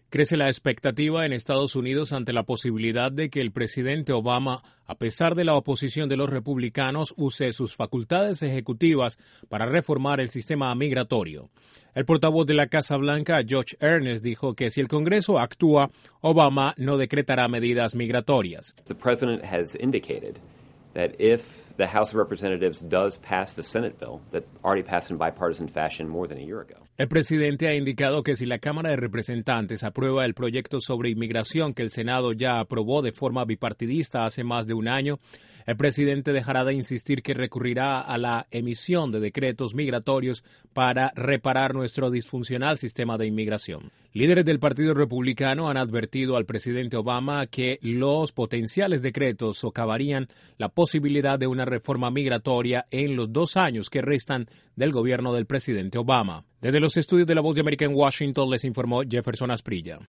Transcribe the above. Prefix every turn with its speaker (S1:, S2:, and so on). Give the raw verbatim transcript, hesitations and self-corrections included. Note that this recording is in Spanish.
S1: Crece la expectativa en Estados Unidos ante la posibilidad de que el presidente Obama, a pesar de la oposición de los republicanos, use sus facultades ejecutivas para reformar el sistema migratorio. El portavoz de la Casa Blanca, Josh Earnest, dijo que si el Congreso actúa, Obama no decretará medidas migratorias.
S2: The president has indicated that if the House of Representatives does pass the Senate bill that already passed in bipartisan fashion more than a year ago.
S1: El presidente ha indicado que si la Cámara de Representantes aprueba el proyecto sobre inmigración que el Senado ya aprobó de forma bipartidista hace más de un año, el presidente dejará de insistir que recurrirá a la emisión de decretos migratorios para reparar nuestro disfuncional sistema de inmigración. Líderes del Partido Republicano han advertido al presidente Obama que los potenciales decretos socavarían la posibilidad de una reforma migratoria en los dos años que restan del gobierno del presidente Obama. Desde los estudios de La Voz de América en Washington les informó Jefferson Asprilla.